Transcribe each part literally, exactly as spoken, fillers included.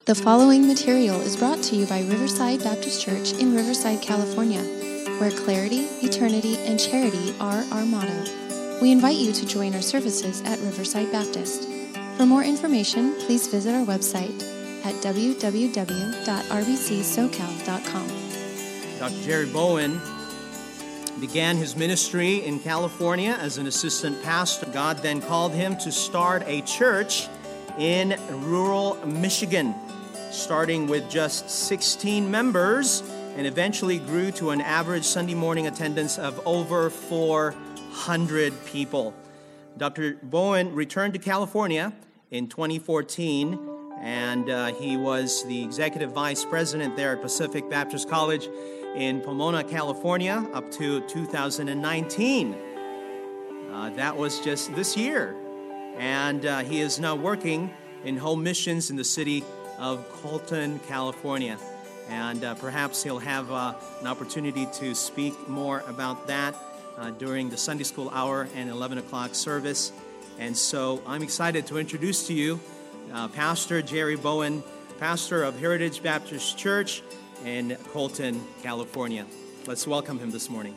The following material is brought to you by Riverside Baptist Church in Riverside, California, where clarity, eternity, and charity are our motto. We invite you to join our services at Riverside Baptist. For more information, please visit our website at w w w dot r b c socal dot com. Doctor Jerry Bowen began his ministry in California as an assistant pastor. God then called him to start a church in rural Michigan, starting with just sixteen members, and eventually grew to an average Sunday morning attendance of over four hundred people. Doctor Bowen returned to California in twenty fourteen, and uh, he was the executive vice president there at Pacific Baptist College in Pomona, California, up to two thousand nineteen. Uh, that was just this year. And uh, he is now working in home missions in the city of Colton, California. And uh, perhaps he'll have uh, an opportunity to speak more about that uh, during the Sunday school hour and eleven o'clock service. And so I'm excited to introduce to you uh, Pastor Jerry Bowen, pastor of Heritage Baptist Church in Colton, California. Let's welcome him this morning.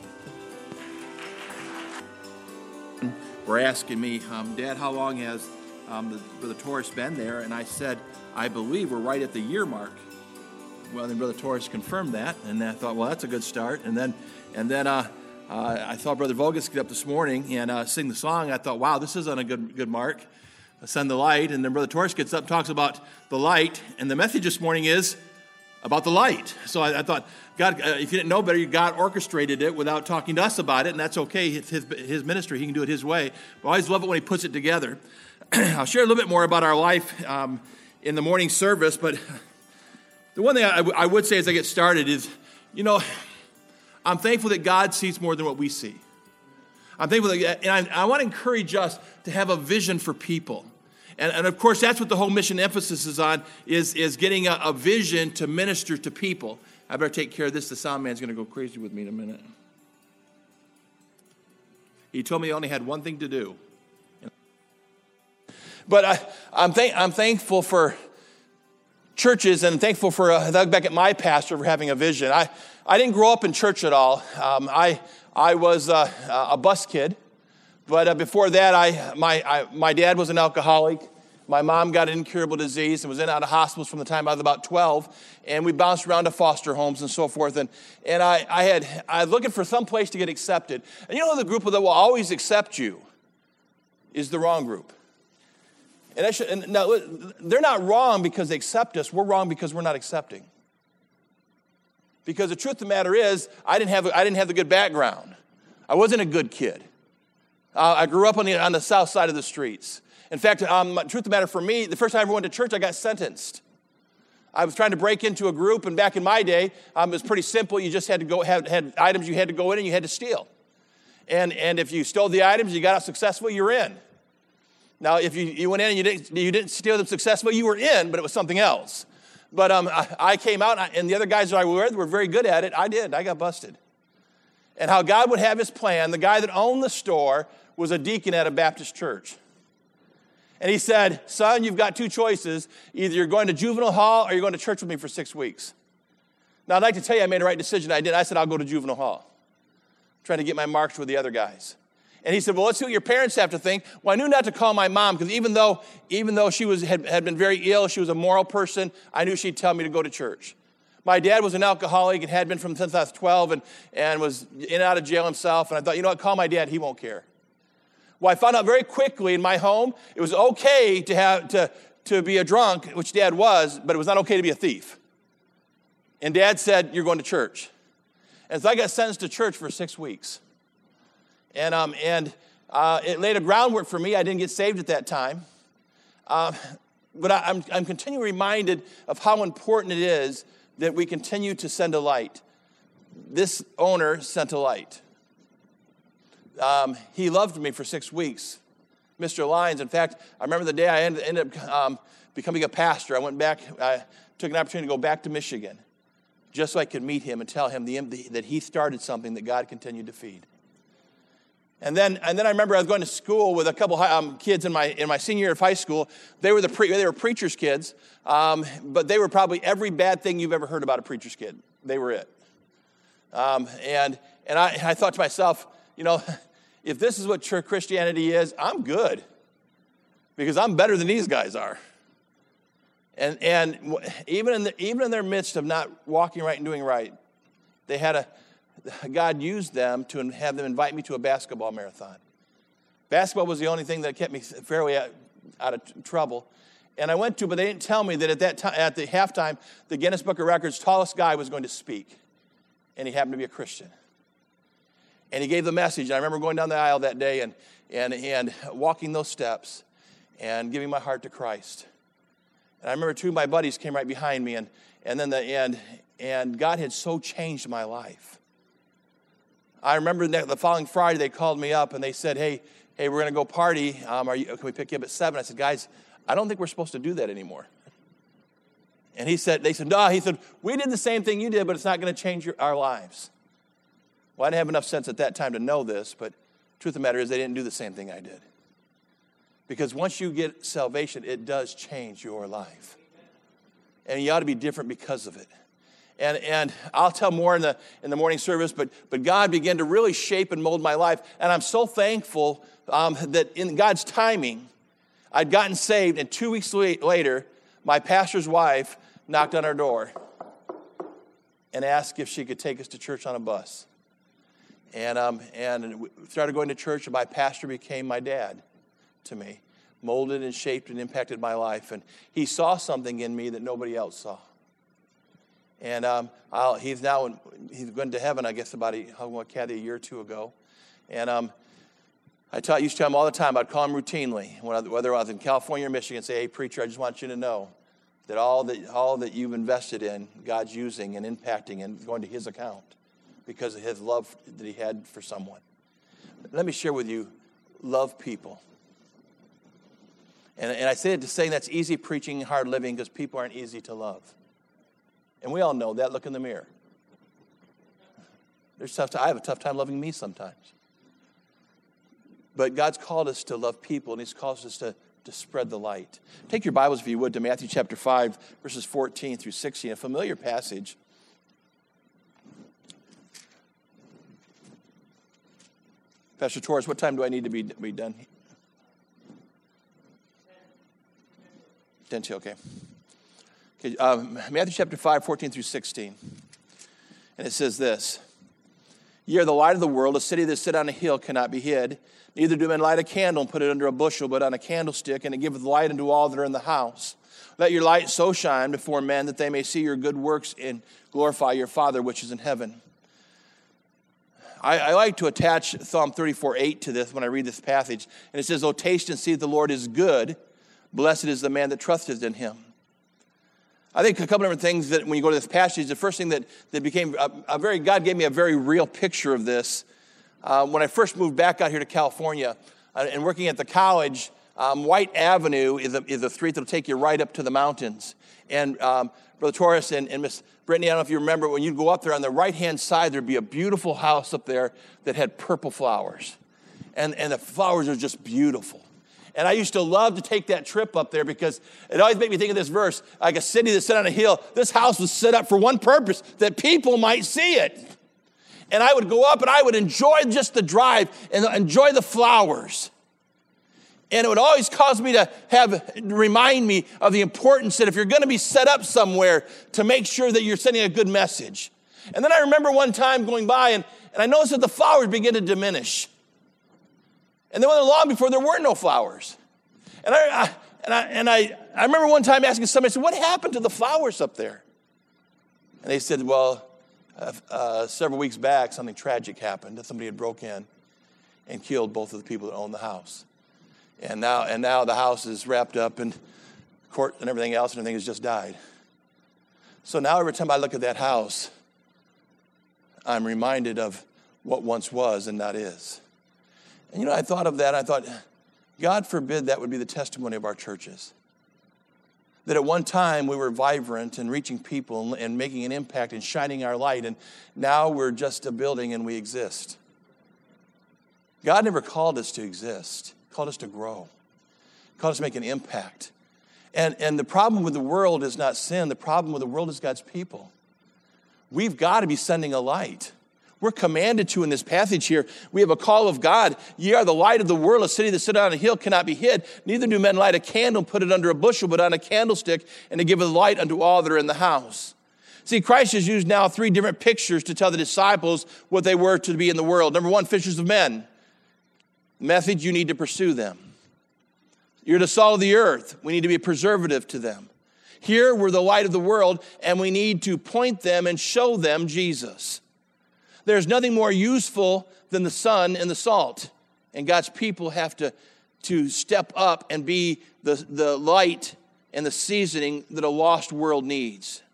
Were asking me, um, Dad, how long has um, the, Brother Torres been there? And I said, I believe we're right at the year mark. Well, then Brother Torres confirmed that, and I thought, well, that's a good start. And then, and then uh, uh, I saw Brother Vogus get up this morning and uh, sing the song. I thought, wow, this is on a good good mark. Send the light, and then Brother Torres gets up and talks about the light, and the message this morning is about the light. So I, I thought, God, uh, if you didn't know better, God orchestrated it without talking to us about it, and that's okay. It's his, his ministry. He can do it his way. But I always love it when he puts it together. I'll share a little bit more about our life um, in the morning service, but the one thing I, w- I would say as I get started is, you know, I'm thankful that God sees more than what we see. I'm thankful that, and I, I want to encourage us to have a vision for people. And, and of course, that's what the whole mission emphasis is on, is, is getting a, a vision to minister to people. I better take care of this. The sound man's going to go crazy with me in a minute. He told me he only had one thing to do. But I, I'm, thank, I'm thankful for churches and thankful for, uh, I look back at my pastor for having a vision. I, I didn't grow up in church at all. Um, I, I was uh, a bus kid. But uh, before that, I my I, my dad was an alcoholic. My mom got an incurable disease and was in and out of hospitals from the time I was about twelve. And we bounced around to foster homes and so forth. And and I, I had I was looking for some place to get accepted. And you know the group that will always accept you is the wrong group. And, I should, and now they're not wrong because they accept us. We're wrong because we're not accepting. Because the truth of the matter is, I didn't have I didn't have the good background. I wasn't a good kid. Uh, I grew up on the, on the south side of the streets. In fact, um, truth of the matter for me, the first time I ever went to church, I got sentenced. I was trying to break into a group, and back in my day, um, it was pretty simple. You just had to go, had, had items you had to go in and you had to steal. And and if you stole the items, you got out successful, you were in. Now, if you, you went in and you didn't, you didn't steal them successfully, you were in, but it was something else. But um, I, I came out, and, I, and the other guys that I were with were very good at it. I did. I got busted. And how God would have his plan, the guy that owned the store was a deacon at a Baptist church. And he said, son, you've got two choices. Either you're going to juvenile hall or you're going to church with me for six weeks. Now, I'd like to tell you I made the right decision. I did. I said, I'll go to juvenile hall. Trying to get my marks with the other guys. And he said, well, let's see what your parents have to think. Well, I knew not to call my mom because even though even though she was had, had been very ill, she was a moral person, I knew she'd tell me to go to church. My dad was an alcoholic and had been from since I was twelve and, and was in and out of jail himself. And I thought, you know what, call my dad. He won't care. Well, I found out very quickly in my home, it was okay to have to, to be a drunk, which Dad was, but it was not okay to be a thief. And Dad said, you're going to church. And so I got sentenced to church for six weeks. And um and uh, it laid a groundwork for me. I didn't get saved at that time. Uh, but I, I'm, I'm continually reminded of how important it is that we continue to send a light. This owner sent a light. Um, he loved me for six weeks, Mister Lyons. In fact, I remember the day I ended, ended up um, becoming a pastor. I went back, I took an opportunity to go back to Michigan just so I could meet him and tell him the, the, that he started something that God continued to feed. And then, and then I remember I was going to school with a couple um, kids in my in my senior year of high school. They were the pre, they were preachers' kids, um, but they were probably every bad thing you've ever heard about a preacher's kid. They were it. Um, and and I, I thought to myself, you know, if this is what church Christianity is, I'm good, because I'm better than these guys are. And and even in the, even in their midst of not walking right and doing right, they had a. God used them to have them invite me to a basketball marathon. Basketball was the only thing that kept me fairly out, out of trouble. And I went to, but they didn't tell me that at that time, at the halftime, the Guinness Book of Records tallest guy was going to speak. And he happened to be a Christian. And he gave the message. And I remember going down the aisle that day and, and, and walking those steps and giving my heart to Christ. And I remember two of my buddies came right behind me, and, and then the and, and God had so changed my life. I remember the following Friday, they called me up and they said, hey, hey, we're going to go party. Um, are you, can we pick you up at seven? I said, guys, I don't think we're supposed to do that anymore. And he said, they said, no, he said, we did the same thing you did, but it's not going to change your, our lives. Well, I didn't have enough sense at that time to know this, but the truth of the matter is they didn't do the same thing I did. Because once you get salvation, it does change your life. And you ought to be different because of it. And and I'll tell more in the in the morning service, but but God began to really shape and mold my life. And I'm so thankful um, that in God's timing, I'd gotten saved, and two weeks later, my pastor's wife knocked on our door and asked if she could take us to church on a bus. And um and we started going to church, and my pastor became my dad to me, molded and shaped and impacted my life. And he saw something in me that nobody else saw. And um, I'll, he's now in, he's going to heaven, I guess, about a, Kathy, a year or two ago. And um, I tell, used to tell him all the time. I'd call him routinely, when I, whether I was in California or Michigan, say, "Hey, preacher, I just want you to know that all that all that you've invested in, God's using and impacting and going to His account because of His love that He had for someone." Let me share with you, love people. And, and I say it to say that's easy preaching, hard living, because people aren't easy to love. And we all know that. Look in the mirror. There's tough time. I have a tough time loving me sometimes. But God's called us to love people, and He's called us to, to spread the light. Take your Bibles, if you would, to Matthew chapter five, verses fourteen through sixteen, a familiar passage. Pastor Torres, what time do I need to be, be done? ten to, okay. Okay, um, Matthew chapter five, fourteen through sixteen. And it says this: "Ye are the light of the world. A city that sit on a hill cannot be hid. Neither do men light a candle and put it under a bushel, but on a candlestick, and it giveth light unto all that are in the house. Let your light so shine before men that they may see your good works and glorify your Father which is in heaven." I, I like to attach Psalm thirty-four eight to this when I read this passage. And it says, "O taste and see that the Lord is good. Blessed is the man that trusteth in Him." I think a couple different things that when you go to this passage, the first thing that, that became a, a very, God gave me a very real picture of this. Uh, when I first moved back out here to California uh, and working at the college, um, White Avenue is a, is a street that'll take you right up to the mountains. And um, Brother Torres and, and Miss Brittany, I don't know if you remember, when you go up there on the right-hand side, there'd be a beautiful house up there that had purple flowers. And, and the flowers are just beautiful. And I used to love to take that trip up there because it always made me think of this verse, like a city that's set on a hill. This house was set up for one purpose, that people might see it. And I would go up and I would enjoy just the drive and enjoy the flowers. And it would always cause me to have, remind me of the importance that if you're going to be set up somewhere, to make sure that you're sending a good message. And then I remember one time going by and, and I noticed that the flowers began to diminish. And then when long before there were no flowers. And I, I and I and I, I remember one time asking somebody, I said, "What happened to the flowers up there?" And they said, "Well, uh, uh, several weeks back, something tragic happened. That somebody had broke in and killed both of the people that owned the house. And now and now the house is wrapped up in court and everything else, and everything has just died. So now every time I look at that house, I'm reminded of what once was and not is." And you know, I thought of that, I thought, God forbid that would be the testimony of our churches. That at one time we were vibrant and reaching people and making an impact and shining our light, and now we're just a building and we exist. God never called us to exist. He called us to grow. He called us to make an impact. And, and the problem with the world is not sin. The problem with the world is God's people. We've got to be sending a light. We're commanded to in this passage here. We have a call of God. Ye are the light of the world. A city that sit on a hill cannot be hid. Neither do men light a candle and put it under a bushel, but on a candlestick, and to give it light unto all that are in the house. See, Christ has used now three different pictures to tell the disciples what they were to be in the world. Number one, fishers of men. Message, you need to pursue them. You're the salt of the earth. We need to be a preservative to them. Here, we're the light of the world, and we need to point them and show them Jesus. There's nothing more useful than the sun and the salt. And God's people have to, to step up and be the, the light and the seasoning that a lost world needs.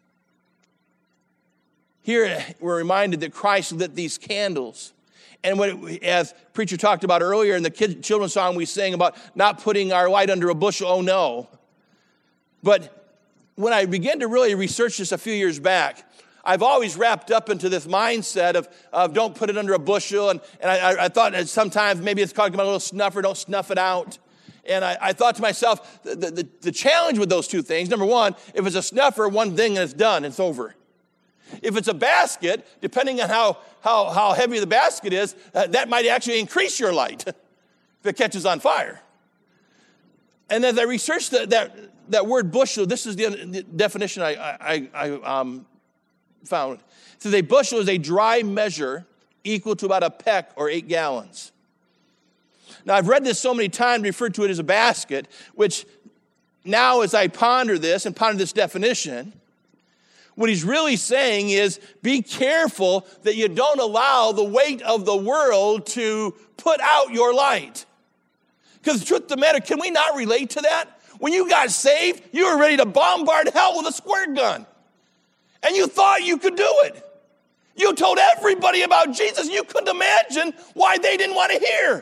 Here, we're reminded that Christ lit these candles. And what it, as preacher talked about earlier in the kid, children's song we sang about not putting our light under a bushel, oh no. But when I began to really research this a few years back, I've always wrapped up into this mindset of, of don't put it under a bushel. And, and I, I thought that sometimes maybe it's talking about a little snuffer, don't snuff it out. And I, I thought to myself, the, the, the challenge with those two things, number one, if it's a snuffer, one thing and it's done, it's over. If it's a basket, depending on how, how, how heavy the basket is, uh, that might actually increase your light if it catches on fire. And as I researched the, that, that word bushel, this is the, the definition I, I, I um, found. It says a bushel is a dry measure equal to about a peck or eight gallons. Now, I've read this so many times, referred to it as a basket, which now as I ponder this and ponder this definition, what he's really saying is be careful that you don't allow the weight of the world to put out your light. Because the truth of the matter, can we not relate to that? When you got saved, you were ready to bombard hell with a squirt gun. And you thought you could do it. You told everybody about Jesus. You couldn't imagine why they didn't want to hear.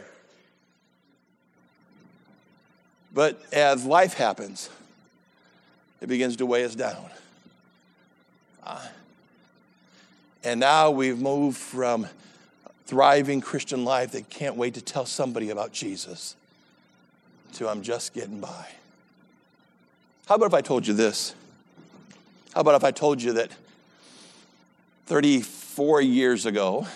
But as life happens, it begins to weigh us down. Uh, and now we've moved from thriving Christian life that can't wait to tell somebody about Jesus to I'm just getting by. How about if I told you this? How about if I told you that thirty-four years ago,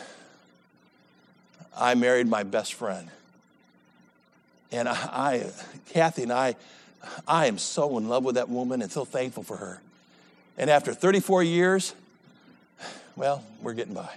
I married my best friend. And I, I, Kathy and I, I am so in love with that woman and so thankful for her. And after thirty-four years, well, we're getting by.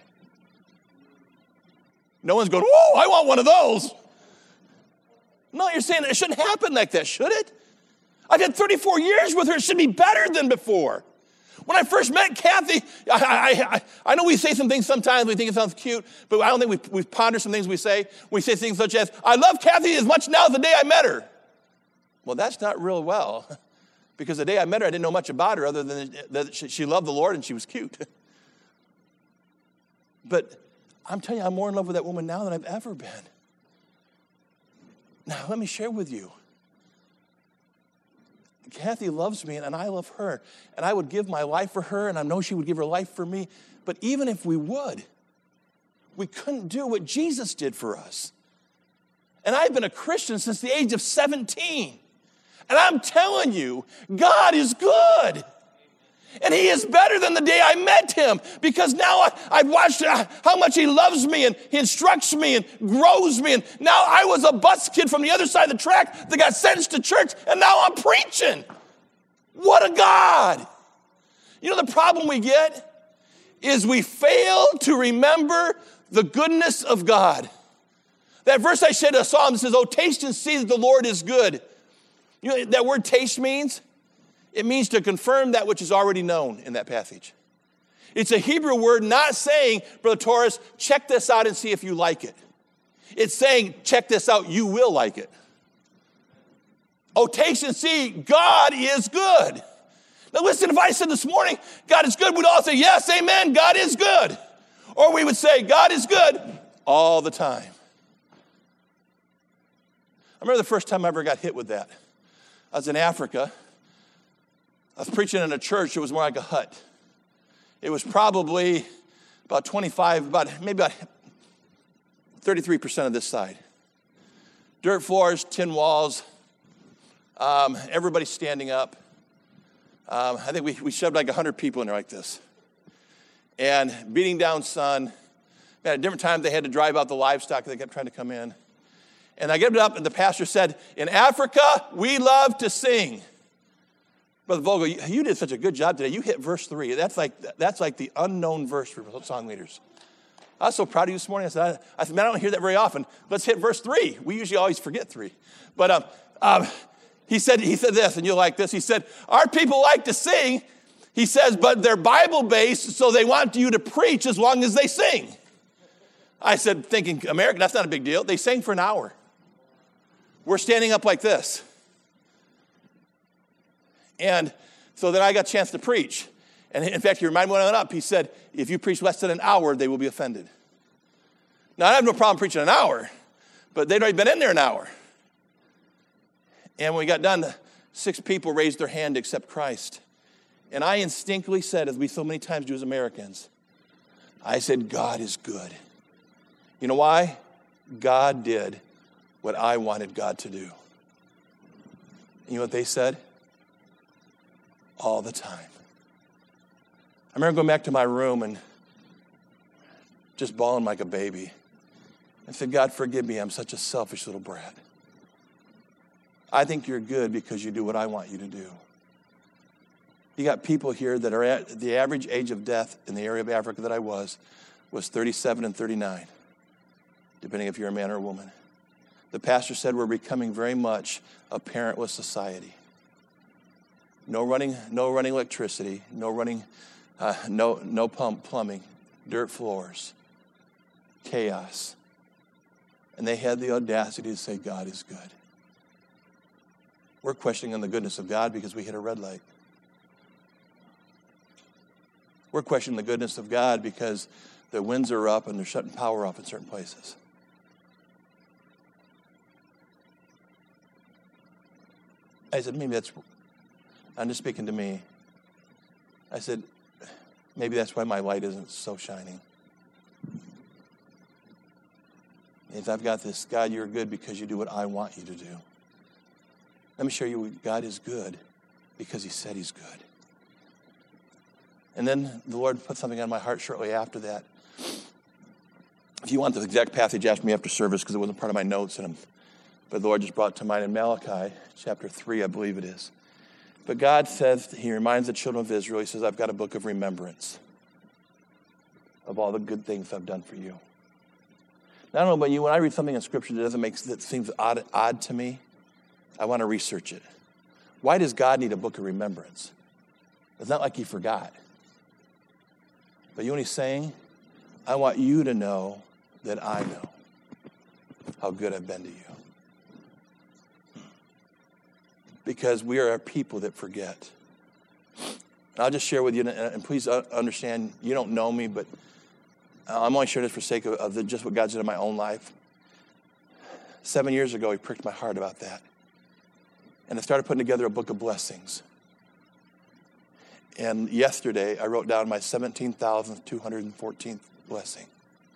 No one's going, whoa, I want one of those. No, you're saying it shouldn't happen like that, should it? I've had thirty-four years with her. It should be better than before. When I first met Kathy, I, I, I, I know we say some things sometimes, we think it sounds cute, but I don't think we, we ponder some things we say. We say things such as, I love Kathy as much now as the day I met her. Well, that's not real well, because the day I met her, I didn't know much about her other than that she loved the Lord and she was cute. But I'm telling you, I'm more in love with that woman now than I've ever been. Now, let me share with you. Kathy loves me, and I love her. And I would give my life for her, and I know she would give her life for me. But even if we would, we couldn't do what Jesus did for us. And I've been a Christian since the age of seventeen. And I'm telling you, God is good. And he is better than the day I met him, because now I, I've watched how much he loves me and he instructs me and grows me. And now I was a bus kid from the other side of the track that got sentenced to church, and now I'm preaching. What a God. You know, the problem we get is we fail to remember the goodness of God. That verse I said, a psalm says, oh, taste and see that the Lord is good. You know what that word taste means? It means to confirm that which is already known in that passage. It's a Hebrew word not saying, Brother Torres, check this out and see if you like it. It's saying, check this out, you will like it. Oh, taste and see, God is good. Now listen, if I said this morning, God is good, we'd all say, yes, amen, God is good. Or we would say, God is good all the time. I remember the first time I ever got hit with that. I was in Africa. I was preaching in a church. It was more like a hut. It was probably about twenty-five, about maybe about thirty-three percent of this side. Dirt floors, tin walls, um, everybody standing up. Um, I think we, we shoved like one hundred people in there like this. And beating down sun. Man, at different times they had to drive out the livestock. They kept trying to come in. And I get up and the pastor said, in Africa, we love to sing. Brother Vogel, you, you did such a good job today. You hit verse three. That's like that's like the unknown verse for song leaders. I was so proud of you this morning. I said, I, I said, man, I don't hear that very often. Let's hit verse three. We usually always forget three. But um, um, he said he said this, and you'll like this. He said, our people like to sing. He says, but they're Bible-based, so they want you to preach as long as they sing. I said, thinking, American, that's not a big deal. They sang for an hour. We're standing up like this. And so then I got a chance to preach. And in fact, he reminded me when I went up, he said, if you preach less than an hour, they will be offended. Now, I have no problem preaching an hour, but they'd already been in there an hour. And when we got done, six people raised their hand to accept Christ. And I instinctively said, as we so many times do as Americans, I said, God is good. You know why? God did what I wanted God to do. And you know what they said? All the time. I remember going back to my room and just bawling like a baby. I said, God, forgive me. I'm such a selfish little brat. I think you're good because you do what I want you to do. You got people here that are at the average age of death in the area of Africa that I was, was thirty-seven and thirty-nine, depending if you're a man or a woman. The pastor said we're becoming very much a parentless society. No running, no running electricity, no running, uh, no no pump plumbing, dirt floors, chaos. And they had the audacity to say God is good. We're questioning the goodness of God because we hit a red light. We're questioning the goodness of God because the winds are up and they're shutting power off in certain places. I said, maybe that's, I'm just speaking to me. I said, maybe that's why my light isn't so shining. If I've got this, God, you're good because you do what I want you to do. Let me show you God is good because he said he's good. And then the Lord put something on my heart shortly after that. If you want the exact passage, ask me after service because it wasn't part of my notes. And but the Lord just brought it to mind in Malachi chapter three, I believe it is. But God says, he reminds the children of Israel, he says, I've got a book of remembrance of all the good things I've done for you. Now, I don't know about you, when I read something in Scripture that doesn't make, that seems odd, odd to me, I want to research it. Why does God need a book of remembrance? It's not like he forgot. But you know what he's saying? I want you to know that I know how good I've been to you. Because we are a people that forget. And I'll just share with you, and please understand, you don't know me, but I'm only sharing this for the sake of, of the, just what God's done in my own life. Seven years ago, he pricked my heart about that. And I started putting together a book of blessings. And yesterday, I wrote down my seventeen thousand two hundred fourteenth blessing.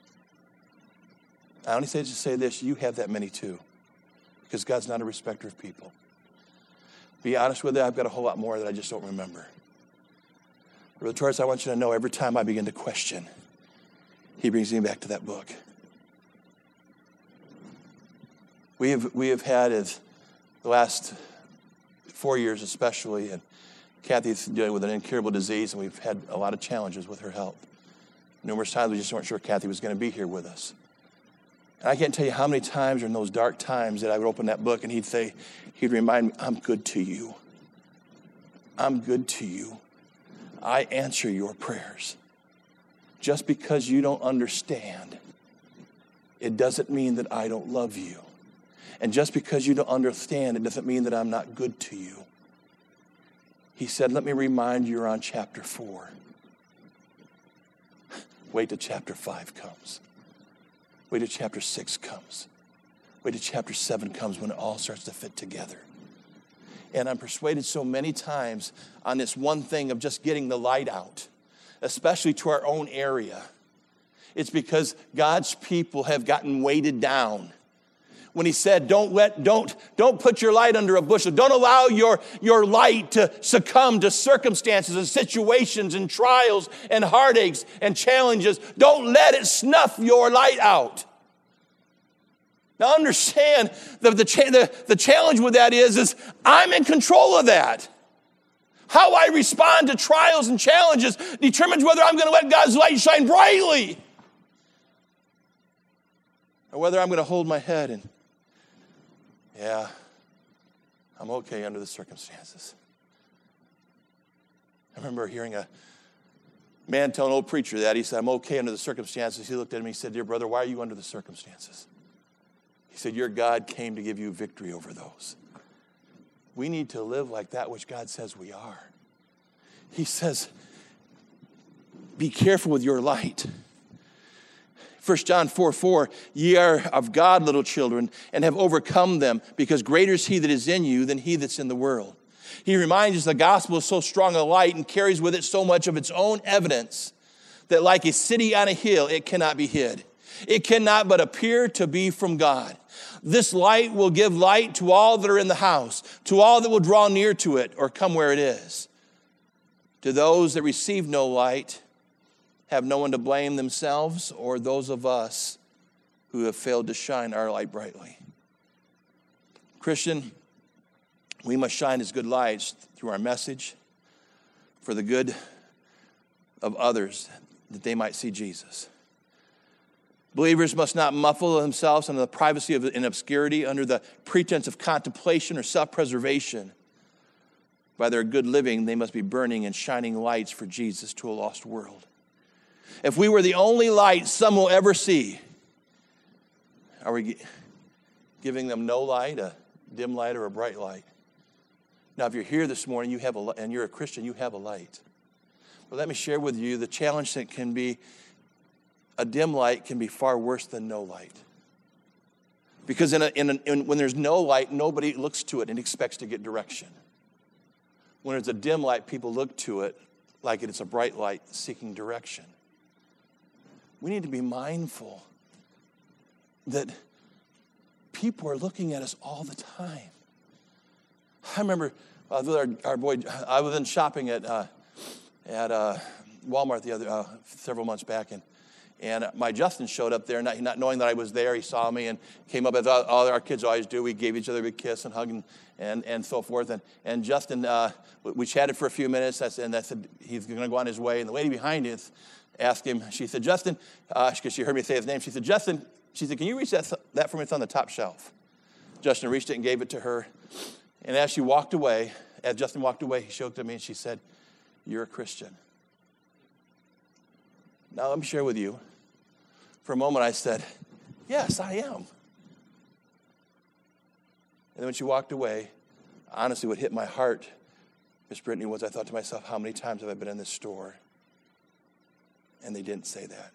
I only say to say this, you have that many too. Because God's not a respecter of people. Be honest with you, I've got a whole lot more that I just don't remember. Brother Torres, I want you to know every time I begin to question, he brings me back to that book. We have we have had as the last four years especially, and Kathy's dealing with an incurable disease, and we've had a lot of challenges with her health. Numerous times we just weren't sure Kathy was going to be here with us. And I can't tell you how many times in those dark times that I would open that book and he'd say, he'd remind me, I'm good to you. I'm good to you. I answer your prayers. Just because you don't understand, it doesn't mean that I don't love you. And just because you don't understand, it doesn't mean that I'm not good to you. He said, let me remind you, you're on chapter four. Wait till chapter five comes. Wait till chapter six comes. Wait till chapter seven comes when it all starts to fit together. And I'm persuaded so many times on this one thing of just getting the light out, especially to our own area. It's because God's people have gotten weighted down. When he said, don't let, don't, don't put your light under a bushel. Don't allow your, your light to succumb to circumstances and situations and trials and heartaches and challenges. Don't let it snuff your light out. Now understand, the, the, the, the challenge with that is, is I'm in control of that. How I respond to trials and challenges determines whether I'm going to let God's light shine brightly or whether I'm going to hold my head and, yeah, I'm okay under the circumstances. I remember hearing a man tell an old preacher that. He said, I'm okay under the circumstances. He looked at me and he said, dear brother, why are you under the circumstances? He said, your God came to give you victory over those. We need to live like that which God says we are. He says, be careful with your light. First John four four, ye are of God, little children, and have overcome them, because greater is he that is in you than he that's in the world. He reminds us the gospel is so strong a light and carries with it so much of its own evidence that like a city on a hill, it cannot be hid. It cannot but appear to be from God. This light will give light to all that are in the house, to all that will draw near to it or come where it is. To those that receive no light, have no one to blame themselves or those of us who have failed to shine our light brightly. Christian, we must shine as good lights through our message for the good of others, that they might see Jesus. Believers must not muffle themselves under the privacy of in obscurity under the pretense of contemplation or self-preservation. By their good living, they must be burning and shining lights for Jesus to a lost world. If we were the only light some will ever see, are we giving them no light, a dim light, or a bright light? Now, if you're here this morning, you have a, and you're a Christian, you have a light. But let me share with you the challenge that can be a dim light can be far worse than no light. Because in a, in a, in, when there's no light, nobody looks to it and expects to get direction. When it's a dim light, people look to it like it's a bright light seeking direction. We need to be mindful that people are looking at us all the time. I remember uh, with our, our boy, I was in shopping at uh, at uh, Walmart the other uh, several months back, and and my Justin showed up there, not, not knowing that I was there. He saw me and came up, as all, all our kids always do. We gave each other a big kiss and hug and and, and so forth. And and Justin, uh, we chatted for a few minutes, and I said he's going to go on his way. And the lady behind us asked him, she said, Justin, because uh, she heard me say his name, she said, Justin, she said, can you reach that, that for me? It's on the top shelf. Justin reached it and gave it to her. And as she walked away, as Justin walked away, he looked at me and she said, you're a Christian. Now let me share with you. For a moment I said, yes, I am. And then when she walked away, honestly what hit my heart, Miss Brittany, was I thought to myself, how many times have I been in this store and they didn't say that?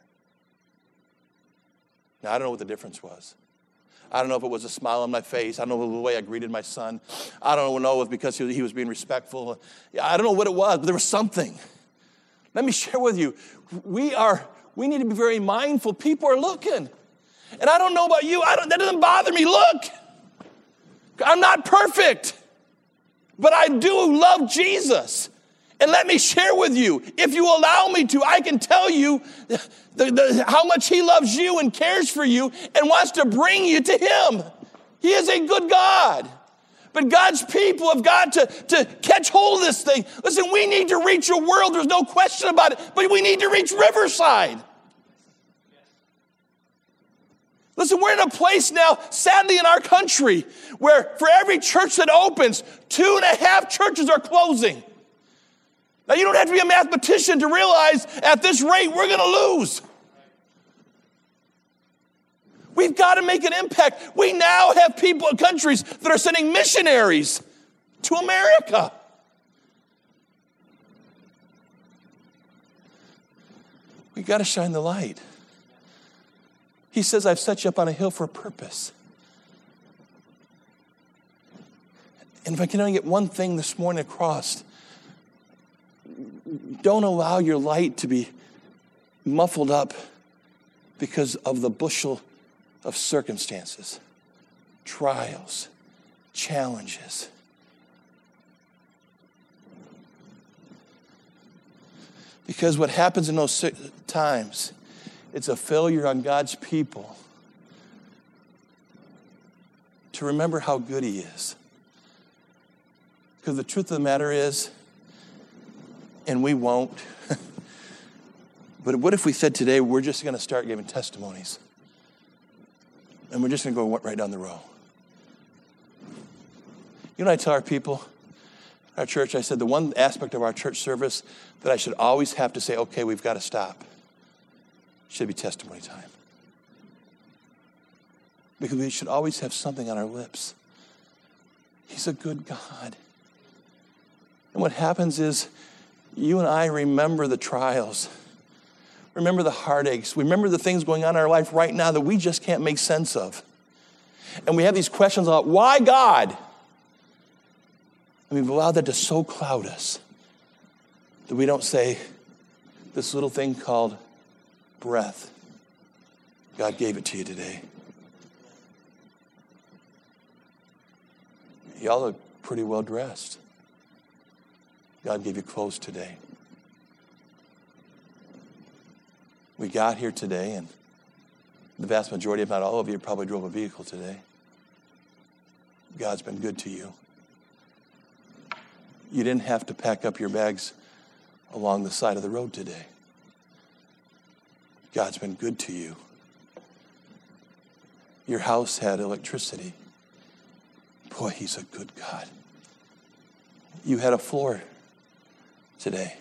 Now, I don't know what the difference was. I don't know if it was a smile on my face. I don't know the way I greeted my son. I don't know if it was because he was being respectful. I don't know what it was, but there was something. Let me share with you. We are, we need to be very mindful. People are looking. And I don't know about you. I don't, that doesn't bother me. Look, I'm not perfect, but I do love Jesus. And let me share with you, if you allow me to, I can tell you the, the, how much he loves you and cares for you and wants to bring you to him. He is a good God. But God's people have got to, to catch hold of this thing. Listen, we need to reach a world, there's no question about it, but we need to reach Riverside. Listen, we're in a place now, sadly in our country, where for every church that opens, two and a half churches are closing. Now, you don't have to be a mathematician to realize at this rate, we're going to lose. We've got to make an impact. We now have people, countries that are sending missionaries to America. We've got to shine the light. He says, I've set you up on a hill for a purpose. And if I can only get one thing this morning across, don't allow your light to be muffled up because of the bushel of circumstances, trials, challenges. Because what happens in those times, it's a failure on God's people to remember how good he is. Because the truth of the matter is, and we won't, but what if we said today, we're just going to start giving testimonies? And we're just going to go right down the row. You know what I tell our people, our church, I said the one aspect of our church service that I should always have to say, okay, we've got to stop, should be testimony time. Because we should always have something on our lips. He's a good God. And what happens is you and I remember the trials, remember the heartaches, remember the things going on in our life right now that we just can't make sense of. And we have these questions about why God? And we've allowed that to so cloud us that we don't say this little thing called breath. God gave it to you today. Y'all look pretty well dressed. God gave you clothes today. We got here today, and the vast majority, if not all of you, probably drove a vehicle today. God's been good to you. You didn't have to pack up your bags along the side of the road today. God's been good to you. Your house had electricity. Boy, he's a good God. You had a floor today.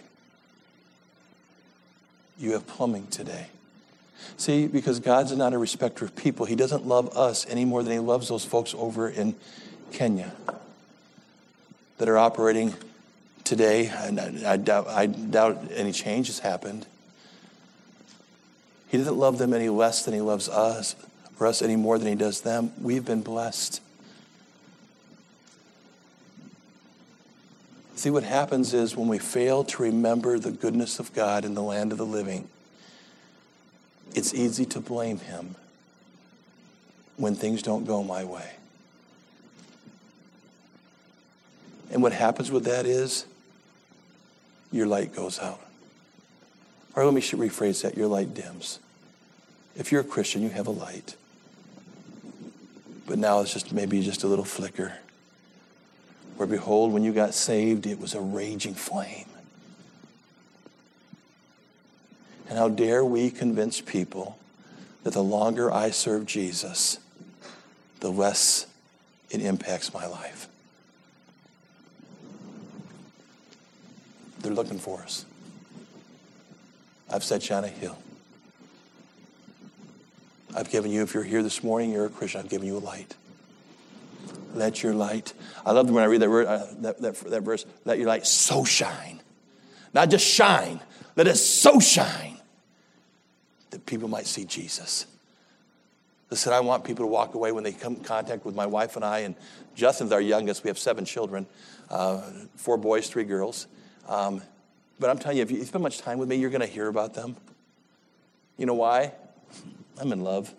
You have plumbing today. See, because God's not a respecter of people. He doesn't love us any more than he loves those folks over in Kenya that are operating today. And I, I, doubt, I doubt any change has happened. He doesn't love them any less than he loves us, or us any more than he does them. We've been blessed. See, what happens is when we fail to remember the goodness of God in the land of the living, it's easy to blame him when things don't go my way. And what happens with that is your light goes out. Or let me rephrase that, your light dims. If you're a Christian, you have a light. But now it's just maybe just a little flicker. Where behold, when you got saved, it was a raging flame. And how dare we convince people that the longer I serve Jesus, the less it impacts my life. They're looking for us. I've said China Hill. I've given you, if you're here this morning, you're a Christian, I've given you a light. Let your light, I love when I read that, word, uh, that, that, that verse, let your light so shine. Not just shine, let it so shine that people might see Jesus. Listen, I want people to walk away when they come in contact with my wife and I, and Justin's our youngest. We have seven children, uh, four boys, three girls. Um, but I'm telling you, if you spend much time with me, you're going to hear about them. You know why? I'm in love.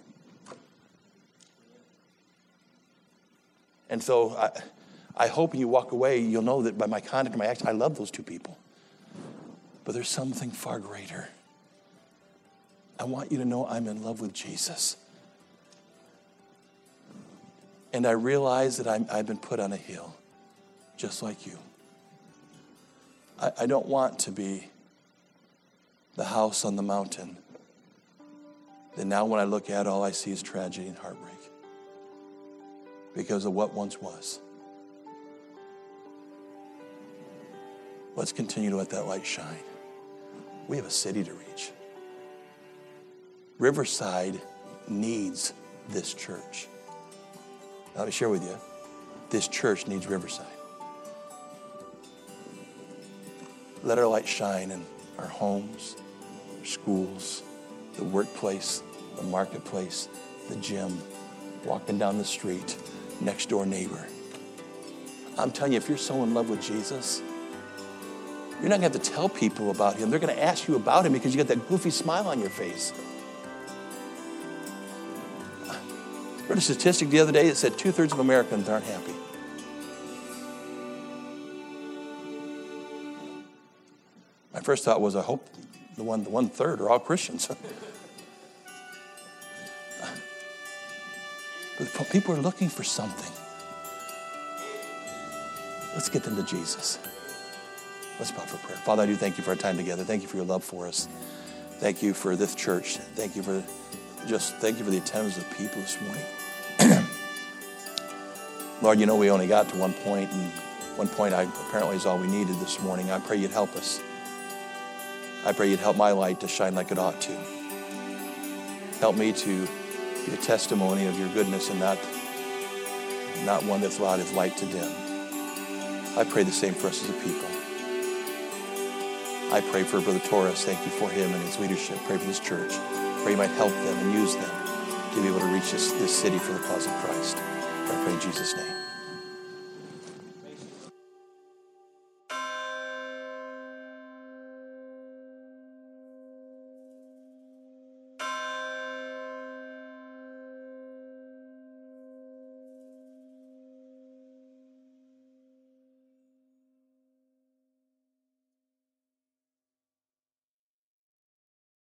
And so I, I hope when you walk away, you'll know that by my conduct and my action, I love those two people. But there's something far greater. I want you to know I'm in love with Jesus. And I realize that I'm, I've been put on a hill, just like you. I, I don't want to be the house on the mountain that now when I look at it, all I see is tragedy and heartbreak. Because of what once was. Let's continue to let that light shine. We have a city to reach. Riverside needs this church. Now, let me share with you. This church needs Riverside. Let our light shine in our homes, our schools, the workplace, the marketplace, the gym, walking down the street, next door neighbor. I'm telling you, if you're so in love with Jesus, you're not going to have to tell people about him. They're going to ask you about him because you got that goofy smile on your face. I read a statistic the other day that said two-thirds of Americans aren't happy. My first thought was, I hope the one, the one-third are all Christians. But people are looking for something. Let's get them to Jesus. Let's bow for prayer. Father, I do thank you for our time together. Thank you for your love for us. Thank you for this church. Thank you for just, thank you for the attendance of people this morning. Lord, you know we only got to one point, and one point I, apparently is all we needed this morning. I pray you'd help us. I pray you'd help my light to shine like it ought to. Help me to be a testimony of your goodness and not, not one that's allowed his light to dim. I pray the same for us as a people. I pray for Brother Torres. Thank you for him and his leadership. Pray for this church. Pray you might help them and use them to be able to reach this, this city for the cause of Christ. I pray in Jesus' name.